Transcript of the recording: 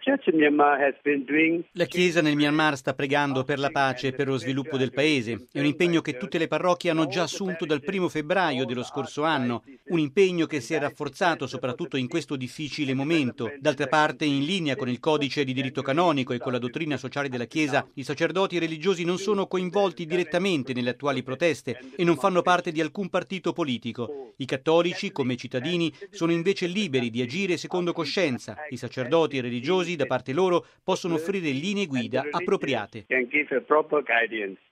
La Chiesa nel Myanmar sta pregando per la pace e per lo sviluppo del paese. È un impegno che tutte le parrocchie hanno già assunto dal 1° febbraio dello scorso anno, un impegno che si è rafforzato soprattutto in questo difficile momento. D'altra parte, in linea con il codice di diritto canonico e con la dottrina sociale della Chiesa, i sacerdoti religiosi non sono coinvolti direttamente nelle attuali proteste e non fanno parte di alcun partito politico. I cattolici, come cittadini, sono invece liberi di agire secondo coscienza. I sacerdoti religiosi, da parte loro, possono offrire linee guida appropriate.